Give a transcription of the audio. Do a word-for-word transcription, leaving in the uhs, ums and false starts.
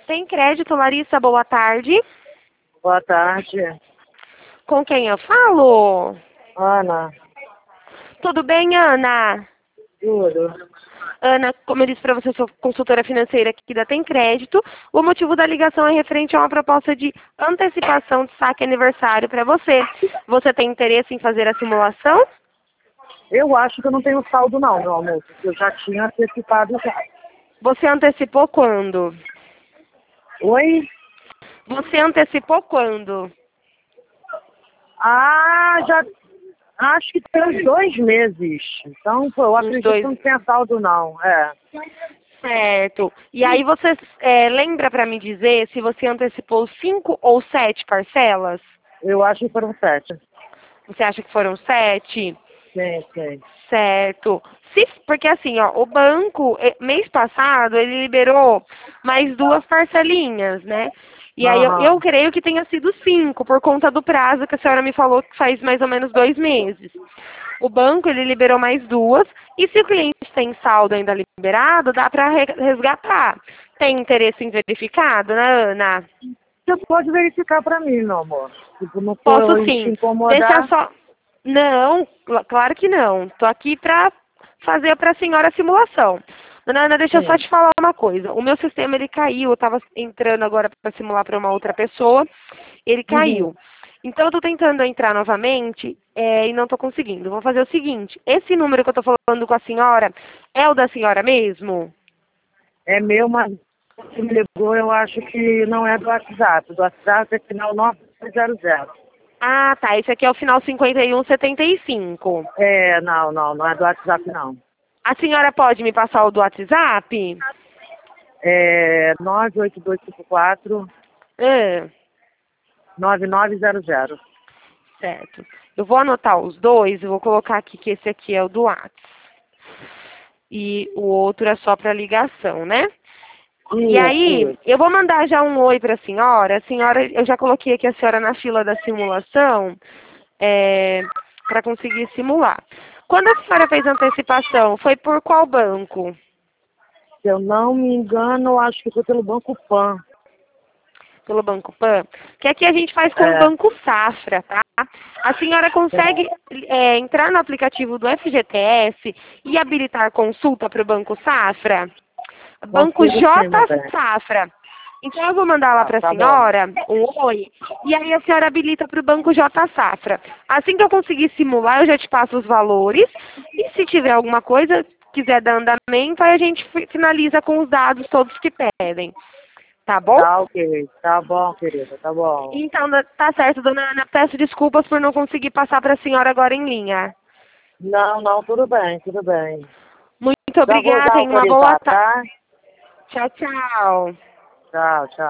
Tem crédito, Larissa? Boa tarde. Boa tarde, Com quem eu falo? Ana. Tudo bem, Ana? Tudo. Ana, como eu disse para você, eu sou consultora financeira aqui da Tem Crédito. O motivo da ligação é referente a uma proposta de antecipação de saque aniversário para você. Você tem interesse em fazer a simulação? Eu acho que eu não tenho saldo não, meu amor, porque eu já tinha antecipado já. Você antecipou quando? Oi? Você antecipou quando? Ah, já acho que tem uns dois meses. Então, pô, eu acredito dois- que não tenha saldo não. É. Certo. E aí você é, lembra para me dizer se você antecipou cinco ou sete parcelas? Eu acho que foram sete. Você acha que foram sete? Sim, sim. Certo. Se, porque assim, ó, o banco, eh, mês passado, ele liberou mais duas parcelinhas, né? E aí eu, eu Aham. creio que tenha sido cinco, por conta do prazo que a senhora me falou que faz mais ou menos dois meses. O banco, ele liberou mais duas, e se o cliente tem saldo ainda liberado, dá para resgatar. Tem interesse em verificado, né, Ana? Você pode verificar pra mim, meu amor. Tipo, não for Posso eu te sim. Deixa eu incomodar. só. Não, cl- claro que não. Tô aqui pra fazer para a senhora a simulação. Dona Ana, deixa eu só Sim. te falar uma coisa. O meu sistema ele caiu, eu estava entrando agora para simular para uma outra pessoa, ele Uhum. caiu. Então eu tô tentando entrar novamente é, e não tô conseguindo. Vou fazer o seguinte, esse número que eu tô falando com a senhora é o da senhora mesmo? É meu, mas você me ligou, eu acho que não é do WhatsApp. Do WhatsApp é final nove zero zero. Ah, tá. Esse aqui é o final cinquenta e um setenta e cinco. É, não, não, não é do WhatsApp não. A senhora pode me passar o do WhatsApp? É nove oito dois cinco quatro Ah, nove nove zero zero. certo. Eu vou anotar os dois, eu vou colocar aqui que esse aqui é o do WhatsApp. E o outro é só para ligação, né? E Isso, aí, isso. eu vou mandar já um oi para a senhora. A senhora, eu já coloquei aqui a senhora na fila da simulação para conseguir simular. Quando a senhora fez a antecipação, foi por qual banco? Se eu não me engano, eu acho que foi pelo Banco Pan. Pelo Banco Pan? Que aqui a gente faz com o É, Banco Safra, tá? A senhora consegue é, entrar no aplicativo do F G T S e habilitar consulta para o Banco Safra? Banco consigo sim, J meu bem. Safra. Então eu vou mandar lá Tá, para a tá bom. senhora um oi, e aí a senhora habilita para o Banco J Safra. Assim que eu conseguir simular, eu já te passo os valores, e se tiver alguma coisa, quiser dar andamento, aí a gente fi- finaliza com os dados todos que pedem. Tá bom? Tá ok, tá bom, querida, tá bom. Então, da- tá certo, dona Ana. Peço desculpas por não conseguir passar para a senhora agora em linha. Não, não, tudo bem, tudo bem. Muito Já vou obrigada, já tenha uma boa autorizar, tarde. tá? Tchau, tchau. Tchau, tchau.